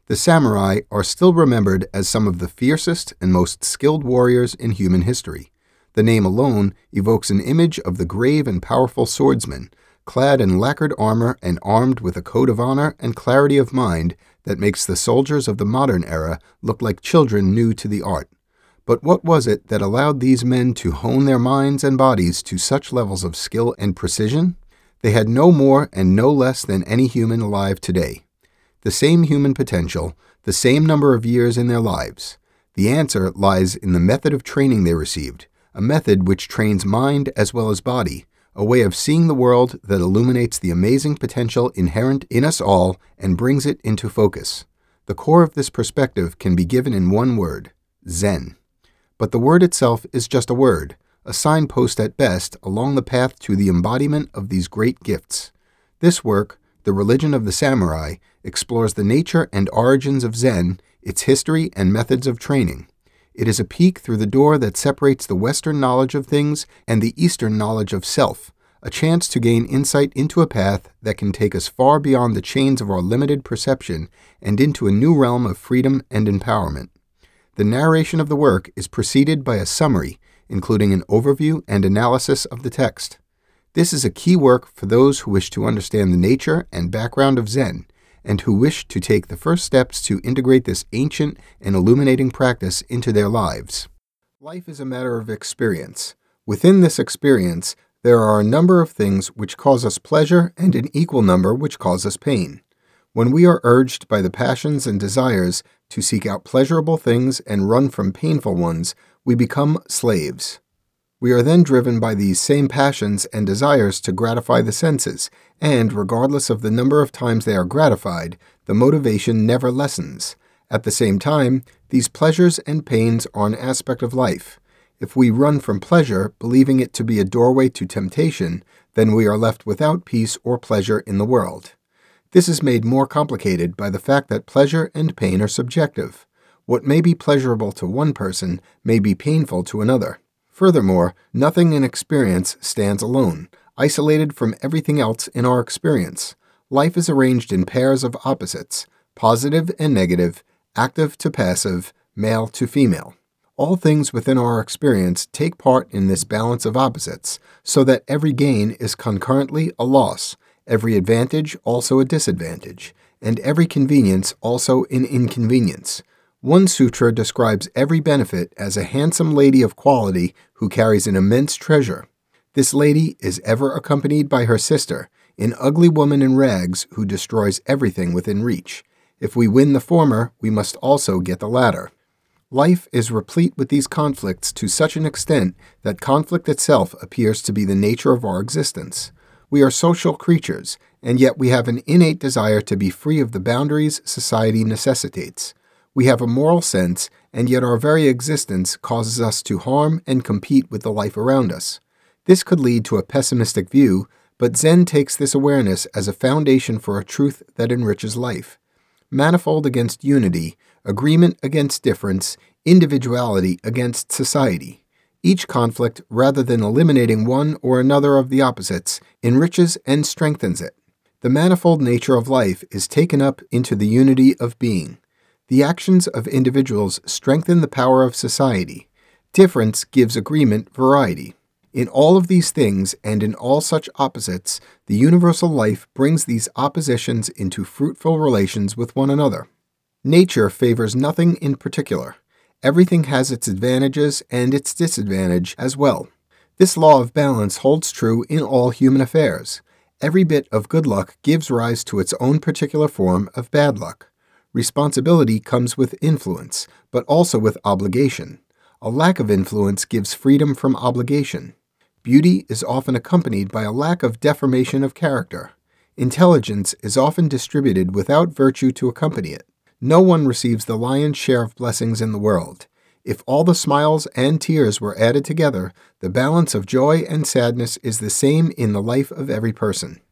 The samurai are still remembered as some of the fiercest and most skilled warriors in human history. The name alone evokes an image of the grave and powerful swordsman, clad in lacquered armor and armed with a code of honor and clarity of mind that makes the soldiers of the modern era look like children new to the art. But what was it that allowed these men to hone their minds and bodies to such levels of skill and precision? They had no more and no less than any human alive today. The same human potential, the same number of years in their lives. The answer lies in the method of training they received, a method which trains mind as well as body, a way of seeing the world that illuminates the amazing potential inherent in us all and brings it into focus. The core of this perspective can be given in one word: Zen. But the word itself is just a word, a signpost at best along the path to the embodiment of these great gifts. This work, The Religion of the Samurai, explores the nature and origins of Zen, its history and methods of training. It is a peek through the door that separates the Western knowledge of things and the Eastern knowledge of self, a chance to gain insight into a path that can take us far beyond the chains of our limited perception and into a new realm of freedom and empowerment. The narration of the work is preceded by a summary, including an overview and analysis of the text. This is a key work for those who wish to understand the nature and background of Zen, and who wish to take the first steps to integrate this ancient and illuminating practice into their lives. Life is a matter of experience. Within this experience, there are a number of things which cause us pleasure and an equal number which cause us pain. When we are urged by the passions and desires to seek out pleasurable things and run from painful ones, we become slaves. We are then driven by these same passions and desires to gratify the senses, and regardless of the number of times they are gratified, the motivation never lessens. At the same time, these pleasures and pains are an aspect of life. If we run from pleasure, believing it to be a doorway to temptation, then we are left without peace or pleasure in the world. This is made more complicated by the fact that pleasure and pain are subjective. What may be pleasurable to one person may be painful to another. Furthermore, nothing in experience stands alone, isolated from everything else in our experience. Life is arranged in pairs of opposites, positive and negative, active to passive, male to female. All things within our experience take part in this balance of opposites, so that every gain is concurrently a loss, every advantage also a disadvantage, and every convenience also an inconvenience. One sutra describes every benefit as a handsome lady of quality who carries an immense treasure. This lady is ever accompanied by her sister, an ugly woman in rags who destroys everything within reach. If we win the former, we must also get the latter. Life is replete with these conflicts to such an extent that conflict itself appears to be the nature of our existence. We are social creatures, and yet we have an innate desire to be free of the boundaries society necessitates. We have a moral sense, and yet our very existence causes us to harm and compete with the life around us. This could lead to a pessimistic view, but Zen takes this awareness as a foundation for a truth that enriches life. Manifold against unity, agreement against difference, individuality against society. Each conflict, rather than eliminating one or another of the opposites, enriches and strengthens it. The manifold nature of life is taken up into the unity of being. The actions of individuals strengthen the power of society. Difference gives agreement variety. In all of these things and in all such opposites, the universal life brings these oppositions into fruitful relations with one another. Nature favors nothing in particular. Everything has its advantages and its disadvantage as well. This law of balance holds true in all human affairs. Every bit of good luck gives rise to its own particular form of bad luck. Responsibility comes with influence, but also with obligation. A lack of influence gives freedom from obligation. Beauty is often accompanied by a lack of deformation of character. Intelligence is often distributed without virtue to accompany it. No one receives the lion's share of blessings in the world. If all the smiles and tears were added together, the balance of joy and sadness is the same in the life of every person.